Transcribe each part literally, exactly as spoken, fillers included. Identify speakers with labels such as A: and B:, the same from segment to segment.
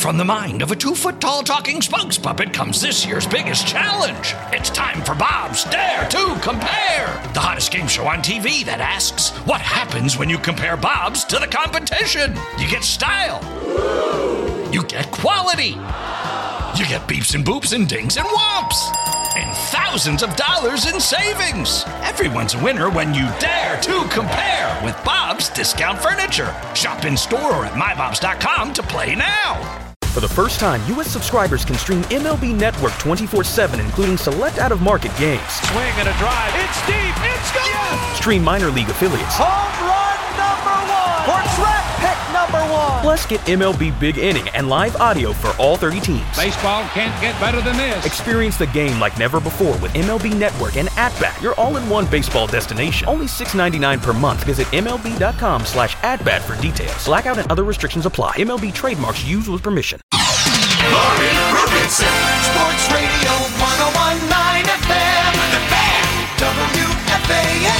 A: from the mind of a two-foot-tall talking spokes puppet comes this year's biggest challenge. It's time for Bob's Dare to Compare, the hottest game show on T V that asks, what happens when you compare Bobs to the competition? You get style. You get quality. You get beeps and boops and dings and whomps. And thousands of dollars in savings. Everyone's a winner when you dare to compare with Bob's Discount Furniture. Shop in store or at my bobs dot com to play now.
B: For the first time, U S subscribers can stream M L B Network twenty-four seven, including select out-of-market games.
C: Swing and a drive. It's deep. It's gone. Yes.
B: Stream minor league affiliates.
C: Home run number one. Or draft pick number one.
B: Plus, get M L B Big Inning and live audio for all thirty teams.
C: Baseball can't get better than this.
B: Experience the game like never before with M L B Network and At-Bat, your all-in-one baseball destination. Only six dollars and ninety-nine cents per month. Visit M L B dot com slash at-bat for details. Blackout and other restrictions apply. M L B trademarks used with permission.
D: Laurie Rubinson, Sports Radio one oh one point nine F M, The Fan, W F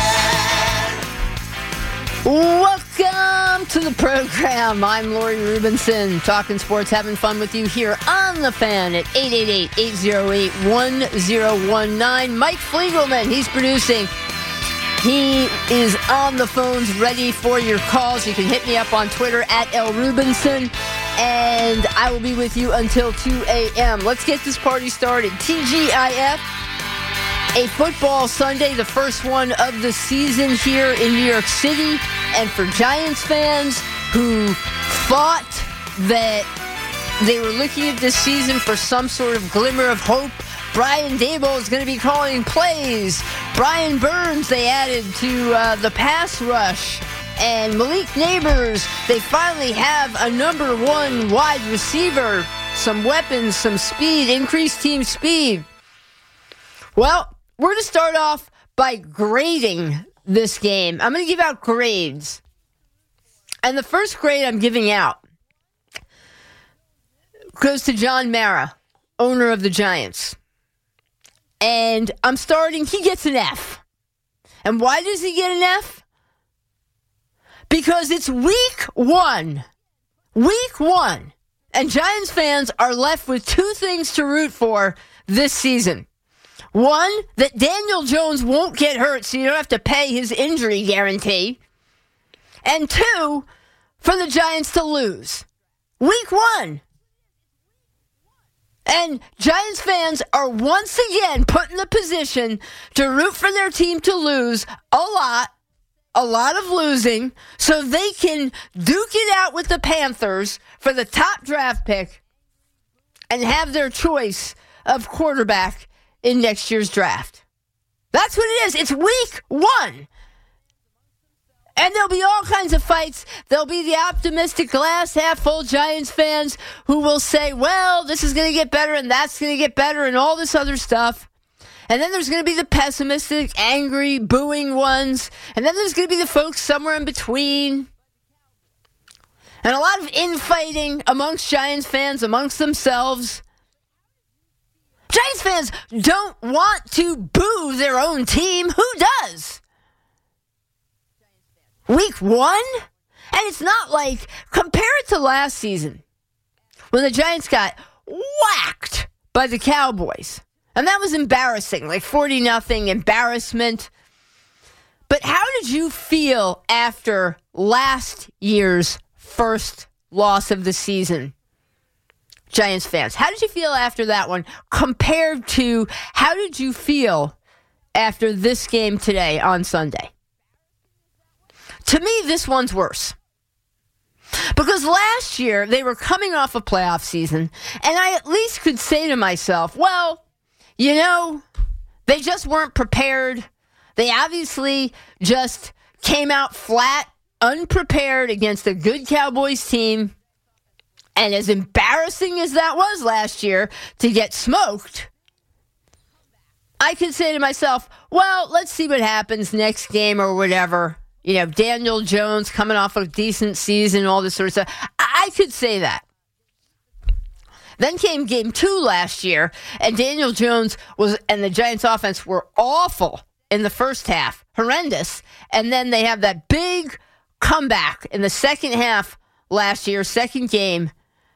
D: A N.
E: Welcome to the program. I'm Laurie Rubinson, talking sports, having fun with you here on The Fan at eight eight eight, eight oh eight, one oh one nine. Mike Fliegelman, he's producing. He is on the phones, ready for your calls. You can hit me up on Twitter at L Rubinson. And I will be with you until two a.m. Let's get this party started. T G I F, a football Sunday, the first one of the season here in New York City. And for Giants fans who thought that they were looking at this season for some sort of glimmer of hope, Brian Daboll is going to be calling plays. Brian Burns, they added to uh, the pass rush. And Malik Neighbors, they finally have a number one wide receiver, some weapons, some speed, increased team speed. Well, we're going to start off by grading this game. I'm going to give out grades. And the first grade I'm giving out goes to John Mara, owner of the Giants. And I'm starting, he gets an F. And why does he get an F? Because it's week one. Week one. And Giants fans are left with two things to root for this season. One, that Daniel Jones won't get hurt, so you don't have to pay his injury guarantee. And two, for the Giants to lose. Week one. And Giants fans are once again put in the position to root for their team to lose a lot. A lot of losing, so they can duke it out with the Panthers for the top draft pick and have their choice of quarterback in next year's draft. That's what it is. It's week one. And there'll be all kinds of fights. There'll be the optimistic glass half full Giants fans who will say, well, this is going to get better and that's going to get better and all this other stuff. And then there's going to be the pessimistic, angry, booing ones. And then there's going to be the folks somewhere in between. And a lot of infighting amongst Giants fans, amongst themselves. Giants fans don't want to boo their own team. Who does? Week one? And it's not like, compare it to last season, when the Giants got whacked by the Cowboys. And that was embarrassing, like forty nothing embarrassment. But how did you feel after last year's first loss of the season, Giants fans? How did you feel after that one compared to how did you feel after this game today on Sunday? To me, this one's worse. Because last year, they were coming off a playoff season, and I at least could say to myself, well, you know, they just weren't prepared. They obviously just came out flat, unprepared against a good Cowboys team. And as embarrassing as that was last year to get smoked, I could say to myself, well, let's see what happens next game or whatever. You know, Daniel Jones coming off a decent season, all this sort of stuff. I could say that. Then came game two last year, and Daniel Jones was, and the Giants offense were awful in the first half, horrendous. And then they have that big comeback in the second half last year, second game,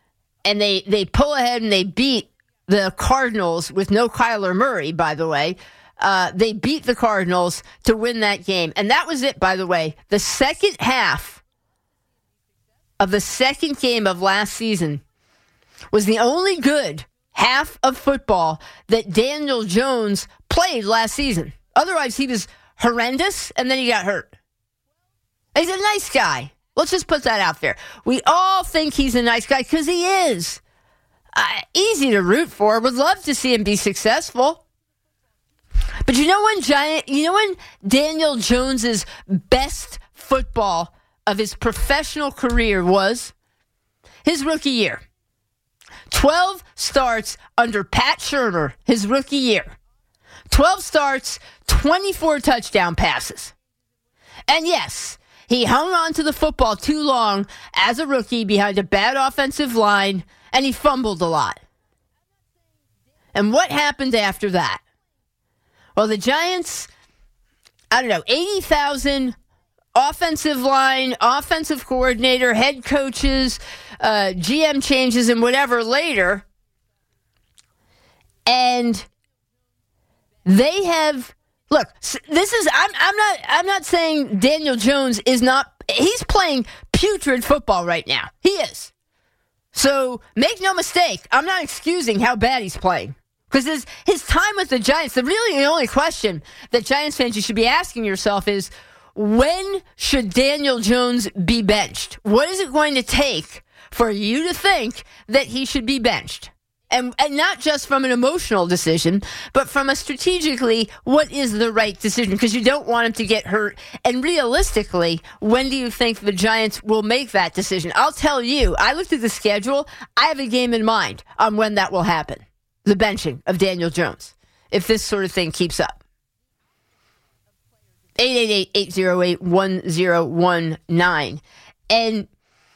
E: and they, they pull ahead and they beat the Cardinals with no Kyler Murray, by the way. Uh, they beat the Cardinals to win that game. And that was it, by the way. The second half of the second game of last season was the only good half of football that Daniel Jones played last season. Otherwise, he was horrendous, and then he got hurt. He's a nice guy. Let's just put that out there. We all think he's a nice guy because he is. Uh, easy to root for. Would love to see him be successful. But you know when Giant, you know when Daniel Jones's best football of his professional career was? His rookie year. twelve starts under Pat Shurmur, his rookie year. twelve starts, twenty-four touchdown passes. And yes, he hung on to the football too long as a rookie behind a bad offensive line, and he fumbled a lot. And what happened after that? Well, the Giants, I don't know, eighty thousand offensive line, offensive coordinator, head coaches, uh, G M changes, and whatever later. And they have, look, this is, I'm, I'm not, I'm not saying Daniel Jones is not, he's playing putrid football right now. He is. So make no mistake, I'm not excusing how bad he's playing. Because his, his time with the Giants, the really the only question that Giants fans you should be asking yourself is, when should Daniel Jones be benched? What is it going to take for you to think that he should be benched? And, and not just from an emotional decision, but from a strategically, what is the right decision? Because you don't want him to get hurt. And realistically, when do you think the Giants will make that decision? I'll tell you, I looked at the schedule. I have a game in mind on when that will happen. The benching of Daniel Jones, if this sort of thing keeps up. eight eight eight, eight oh eight, one oh one nine. And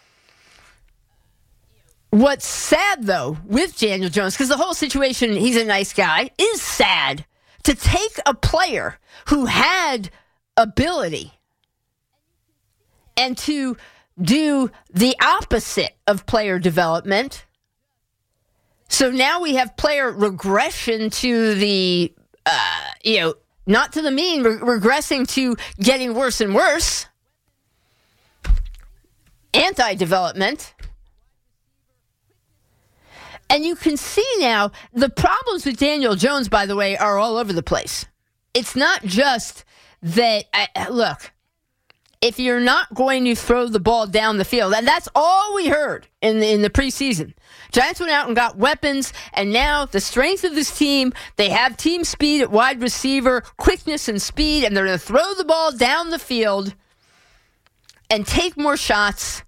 E: what's sad, though, with Daniel Jones, because the whole situation, he's a nice guy, is sad. To take a player who had ability and to do the opposite of player development. So now we have player regression to the, uh, you know, not to the mean, re- regressing to getting worse and worse. Anti-development. And you can see now the problems with Daniel Jones, by the way, are all over the place. It's not just that, I, look, if you're not going to throw the ball down the field, and that's all we heard in the, in the preseason. Giants went out and got weapons, and now the strength of this team, they have team speed at wide receiver, quickness and speed, and they're going to throw the ball down the field and take more shots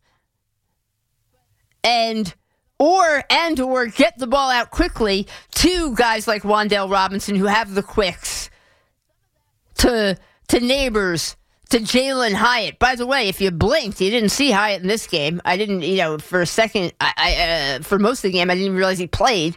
E: and or and or get the ball out quickly to guys like Wan'Dale Robinson who have the quicks, to to Neighbors, to Jalen Hyatt. By the way, if you blinked, you didn't see Hyatt in this game. I didn't, you know, for a second, I, I uh, for most of the game, I didn't even realize he played.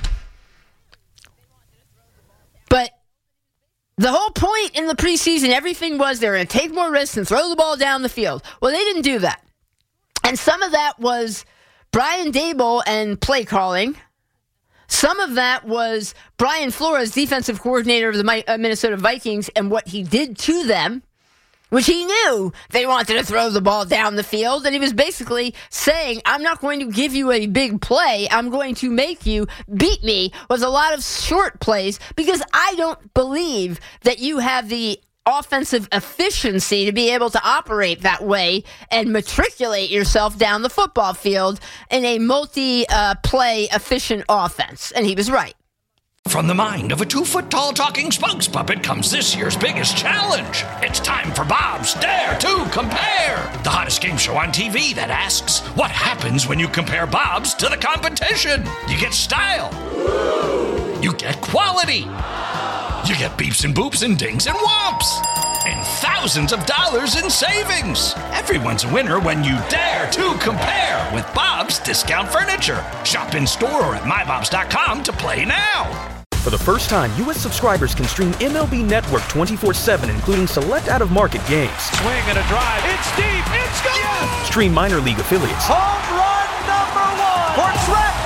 E: But the whole point in the preseason, everything was they were going to take more risks and throw the ball down the field. Well, they didn't do that. And some of that was Brian Daboll and play calling. Some of that was Brian Flores, defensive coordinator of the Minnesota Vikings, and what he did to them, which he knew they wanted to throw the ball down the field. And he was basically saying, I'm not going to give you a big play. I'm going to make you beat me with a lot of short plays because I don't believe that you have the offensive efficiency to be able to operate that way and matriculate yourself down the football field in a multi-play uh, efficient offense. And he was right.
A: From the mind of a two-foot-tall talking spokes puppet comes this year's biggest challenge. It's time for Bob's Dare to Compare, the hottest game show on T V that asks, what happens when you compare Bob's to the competition? You get style. You get quality. You get beeps and boops and dings and whomps. And thousands of dollars in savings. Everyone's a winner when you dare to compare with Bob's Discount Furniture. Shop in store or at my bobs dot com to play now.
B: For the first time, U S subscribers can stream M L B Network twenty-four seven, including select out-of-market games.
C: Swing and a drive. It's deep. It's gone. Yes.
B: Stream minor league affiliates.
C: Home run number one. Portrait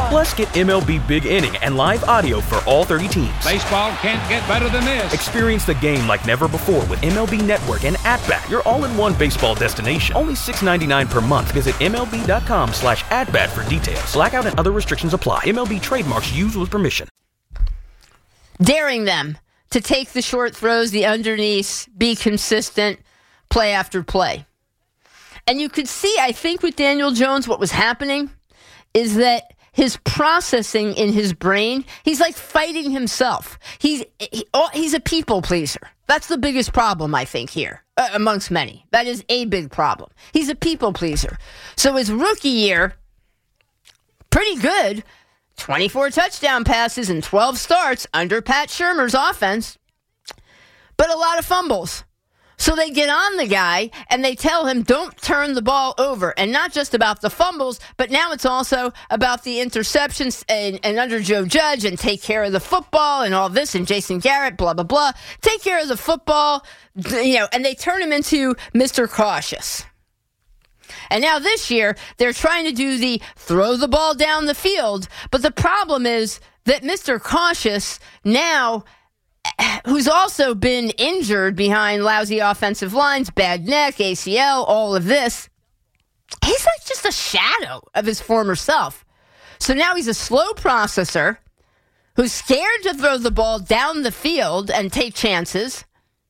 B: Plus, get M L B Big Inning and live audio for all thirty teams.
F: Baseball can't get better than this.
B: Experience the game like never before with M L B Network and At-Bat, your all-in-one baseball destination. Only six dollars and ninety-nine cents per month. Visit MLB.com slash at-bat for details. Blackout and other restrictions apply. M L B trademarks used with permission.
E: Daring them to take the short throws, the underneath, be consistent, play after play. And you could see, I think, with Daniel Jones, what was happening is that his processing in his brain, he's like fighting himself. He's he, he's a people pleaser. That's the biggest problem, I think, here, uh, amongst many. That is a big problem. He's a people pleaser. So his rookie year, pretty good. twenty-four touchdown passes and twelve starts under Pat Shurmur's offense, but a lot of fumbles. So they get on the guy and they tell him, don't turn the ball over. And not just about the fumbles, but now it's also about the interceptions and, and under Joe Judge and take care of the football and all this and Jason Garrett, blah, blah, blah. Take care of the football, you know, and they turn him into Mister Cautious. And now this year, they're trying to do the throw the ball down the field. But the problem is that Mister Cautious now, who's also been injured behind lousy offensive lines, bad neck, A C L, all of this, he's like just a shadow of his former self. So now he's a slow processor who's scared to throw the ball down the field and take chances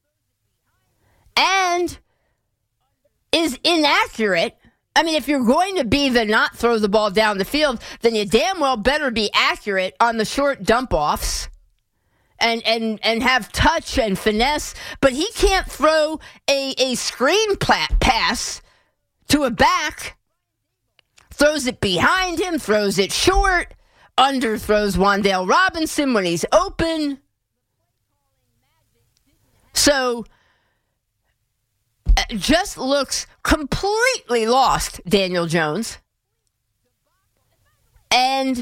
E: and is inaccurate. I mean, if you're going to be the not throw the ball down the field, then you damn well better be accurate on the short dump-offs. And, and and have touch and finesse, but he can't throw a, a screen pass to a back. Throws it behind him, throws it short, underthrows Wan'Dale Robinson when he's open. So, just looks completely lost, Daniel Jones. And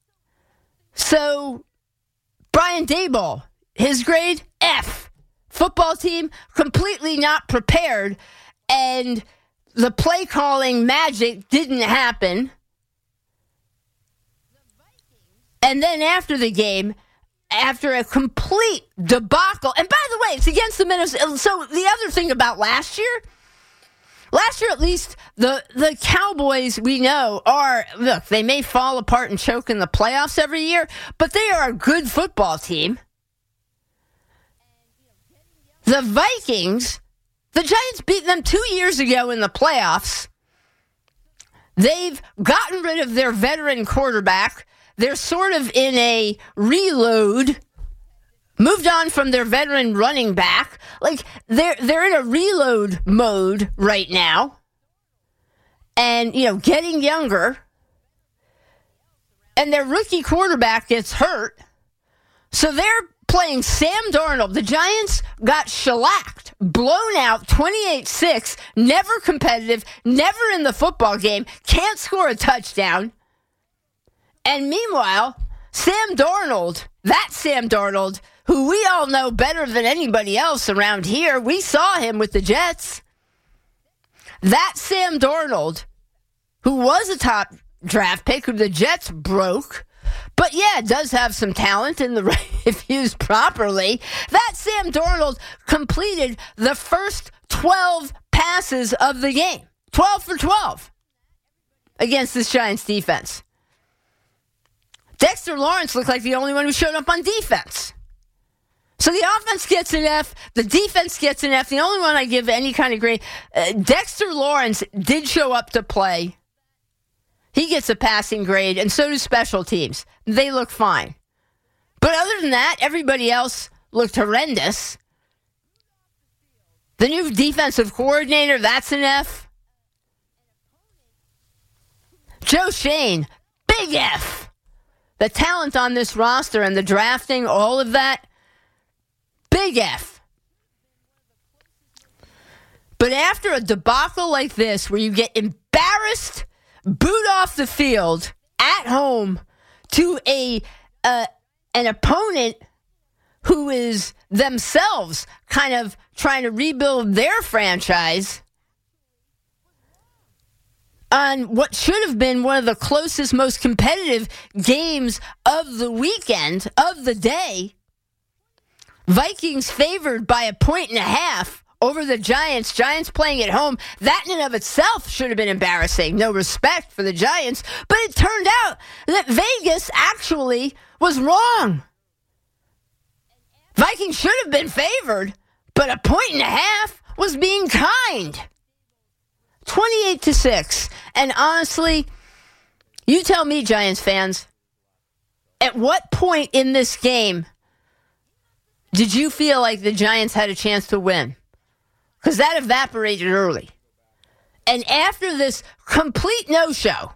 E: so Brian Daboll, his grade, F. Football team, completely not prepared, and the play calling magic didn't happen. And then after the game, after a complete debacle, and by the way, it's against the Minnesota. So the other thing about last year, last year at least, the, the Cowboys, we know, are, look, they may fall apart and choke in the playoffs every year, but they are a good football team. The Vikings, the Giants beat them two years ago in the playoffs. They've gotten rid of their veteran quarterback. They're sort of in a reload. Moved on from their veteran running back. Like, they're they're in a reload mode right now. And, you know, getting younger. And their rookie quarterback gets hurt. So they're playing Sam Darnold. The Giants got shellacked, blown out twenty-eight six, never competitive, never in the football game, can't score a touchdown. And meanwhile, Sam Darnold, that Sam Darnold, who we all know better than anybody else around here, we saw him with the Jets. That Sam Darnold, who was a top draft pick, who the Jets broke, but yeah, does have some talent in the if used properly. That Sam Darnold completed the first twelve passes of the game. twelve for twelve against this Giants defense. Dexter Lawrence looked like the only one who showed up on defense. So the offense gets an F, the defense gets an F. The only one I give any kind of grade, uh, Dexter Lawrence did show up to play. He gets a passing grade, and so do special teams. They look fine. But other than that, everybody else looked horrendous. The new defensive coordinator, that's an F. Joe Schoen, big F. The talent on this roster and the drafting, all of that, big F. But after a debacle like this, where you get embarrassed, boot off the field at home to a uh, an opponent who is themselves kind of trying to rebuild their franchise, on what should have been one of the closest, most competitive games of the weekend, of the day. Vikings favored by a point and a half over the Giants. Giants playing at home. That in and of itself should have been embarrassing. No respect for the Giants. But it turned out that Vegas actually was wrong. Vikings should have been favored, but a point and a half was being kind. twenty-eight to six. And honestly, you tell me, Giants fans, at what point in this game did you feel like the Giants had a chance to win? Because that evaporated early. And after this complete no-show,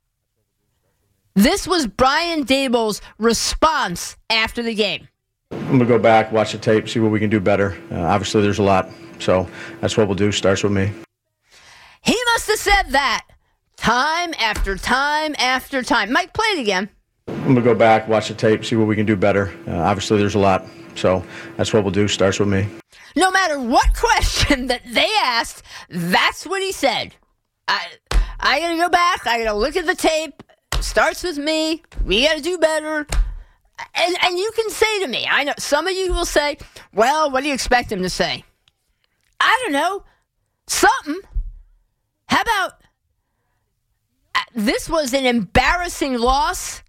E: this was Brian Daboll's response after the game.
G: I'm going to go back, watch the tape, see what we can do better. Uh, obviously, there's a lot. So that's what we'll do. Starts with me.
E: He must have said that time after time after time. Mike, play it again.
G: I'm going to go back, watch the tape, see what we can do better. Uh, obviously, there's a lot. So that's what we'll do. Starts with me.
E: No matter what question that they asked, that's what he said. I, I got to go back. I got to look at the tape. Starts with me. We got to do better. And and you can say to me, I know some of you will say, well, what do you expect him to say? I don't know. Something. How about uh, this was an embarrassing loss?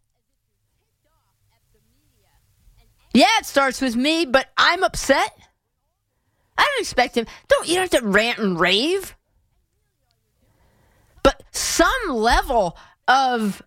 E: Yeah, it starts with me, but I'm upset. I don't expect him. Don't you don't have to rant and rave? But some level of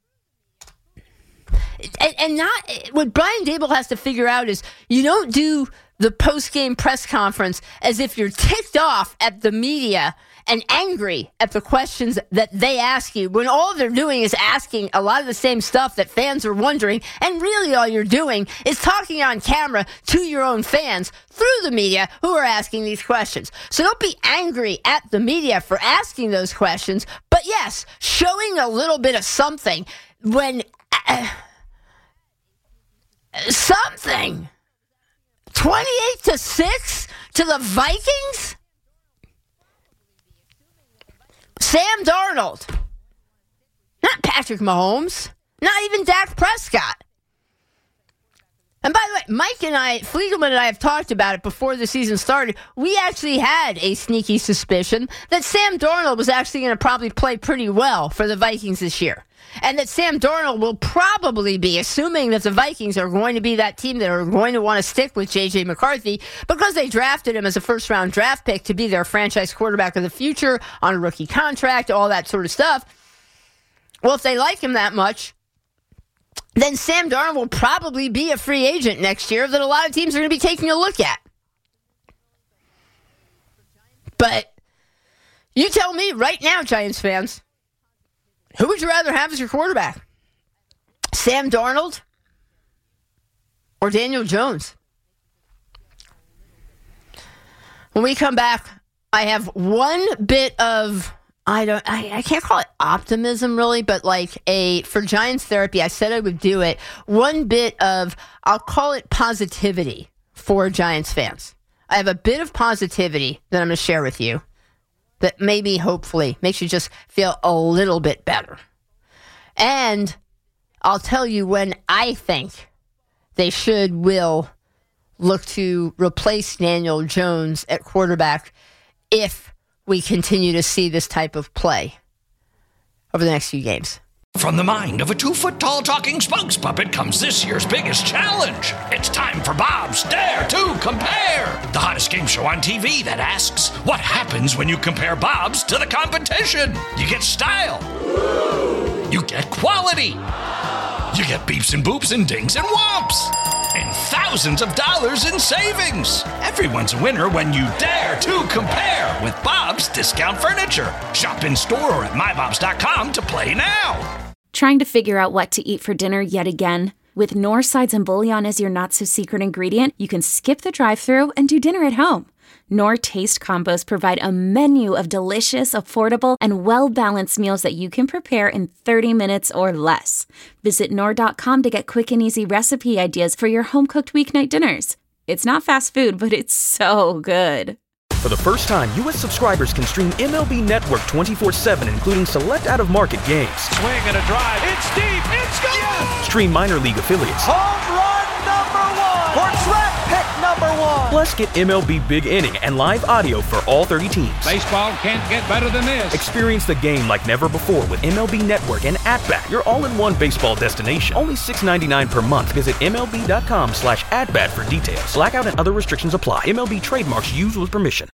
E: And, and not what Brian Daboll has to figure out is you don't do the post-game press conference as if you're ticked off at the media and angry at the questions that they ask you, when all they're doing is asking a lot of the same stuff that fans are wondering, and really all you're doing is talking on camera to your own fans through the media who are asking these questions. So don't be angry at the media for asking those questions, but yes, showing a little bit of something when... Uh, Something. twenty-eight to six to the Vikings? Sam Darnold. Not Patrick Mahomes. Not even Dak Prescott. And by the way, Mike and I, Fliegelman and I have talked about it before the season started. We actually had a sneaky suspicion that Sam Darnold was actually going to probably play pretty well for the Vikings this year. And that Sam Darnold will probably be, assuming that the Vikings are going to be that team that are going to want to stick with J J McCarthy because they drafted him as a first-round draft pick to be their franchise quarterback of the future on a rookie contract, all that sort of stuff. Well, if they like him that much, then Sam Darnold will probably be a free agent next year that a lot of teams are going to be taking a look at. But you tell me right now, Giants fans, who would you rather have as your quarterback? Sam Darnold or Daniel Jones? When we come back, I have one bit of, I don't, I, I can't call it optimism really, but like a, for Giants therapy, I said I would do it. One bit of, I'll call it positivity for Giants fans. I have a bit of positivity that I'm going to share with you that maybe, hopefully, makes you just feel a little bit better. And I'll tell you when I think they should, will look to replace Daniel Jones at quarterback if we continue to see this type of play over the next few games.
A: From the mind of a two-foot-tall talking spokes puppet comes this year's biggest challenge. It's time for Bob's Dare to Compare, the hottest game show on T V that asks, what happens when you compare Bob's to the competition? You get style. You get quality. You get beeps and boops and dings and whomps. And thousands of dollars in savings. Everyone's a winner when you dare to compare with Bob's Discount Furniture. Shop in store or at my bobs dot com to play now.
H: Trying to figure out what to eat for dinner yet again? With Knorr Sides and Bouillon as your not-so-secret ingredient, you can skip the drive-thru and do dinner at home. Knorr Taste Combos provide a menu of delicious, affordable, and well-balanced meals that you can prepare in thirty minutes or less. Visit Knorr dot com to get quick and easy recipe ideas for your home-cooked weeknight dinners. It's not fast food, but it's so good.
B: For the first time, U S subscribers can stream M L B Network twenty-four seven, including select out-of-market games.
F: Swing and a drive. It's deep. It's gone. Yes!
B: Stream minor league affiliates.
C: Home run number one. Or track pick number one.
B: Plus, get M L B Big Inning and live audio for all thirty teams.
F: Baseball can't get better than this.
B: Experience the game like never before with M L B Network and At-Bat, your all-in-one baseball destination. Only six dollars and ninety-nine cents per month. Visit M L B dot com slash at bat for details. Blackout and other restrictions apply. M L B trademarks used with permission.